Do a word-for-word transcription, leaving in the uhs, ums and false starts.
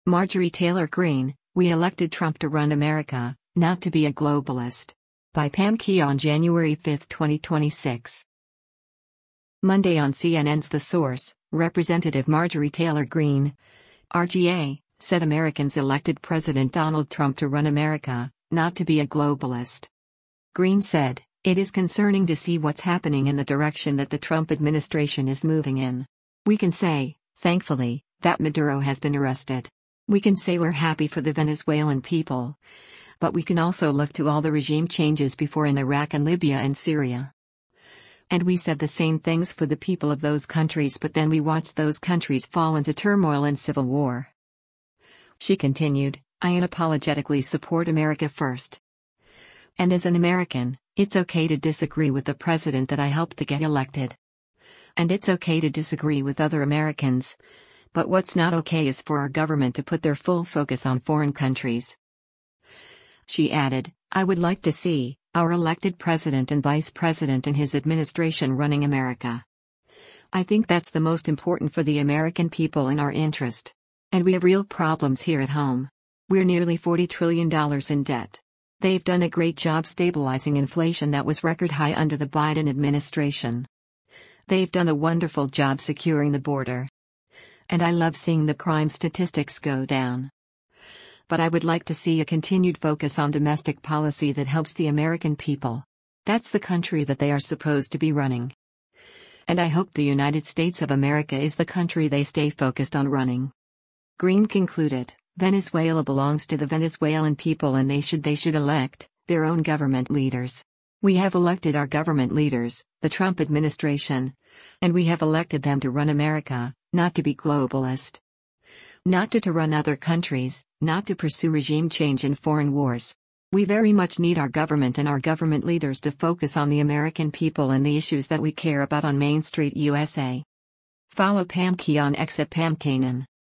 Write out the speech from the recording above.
Marjorie Taylor Greene, We Elected Trump to Run America, Not to Be a Globalist. By Pam Keon, January fifth, twenty twenty-six. Monday on C N N's The Source, Representative Marjorie Taylor Greene, R G A, said Americans elected President Donald Trump to run America, not to be a globalist. Greene said, "It is concerning to see what's happening in the direction that the Trump administration is moving in. We can say, thankfully, that Maduro has been arrested. We can say we're happy for the Venezuelan people. But we can also look to all the regime changes before in Iraq and Libya and Syria. And we said the same things for the people of those countries, but then we watched those countries fall into turmoil and civil war." She continued, "I unapologetically support America first. And as an American, it's okay to disagree with the president that I helped to get elected. And it's okay to disagree with other Americans. But what's not okay is for our government to put their full focus on foreign countries." She added, "I would like to see our elected president and vice president and his administration running America. I think that's the most important for the American people and our interest. And we have real problems here at home. We're nearly forty trillion dollars in debt. They've done a great job stabilizing inflation that was record high under the Biden administration. They've done a wonderful job securing the border. And I love seeing the crime statistics go down. But I would like to see a continued focus on domestic policy that helps the American people. That's the country that they are supposed to be running. And I hope the United States of America is the country they stay focused on running." Greene concluded, "Venezuela belongs to the Venezuelan people and they should they should elect their own government leaders. We have elected our government leaders, the Trump administration. And we have elected them to run America, not to be globalist. Not to, to run other countries, not to pursue regime change and foreign wars. We very much need our government and our government leaders to focus on the American people and the issues that we care about on Main Street U S A. Follow Pam Keon X at Pam Keon.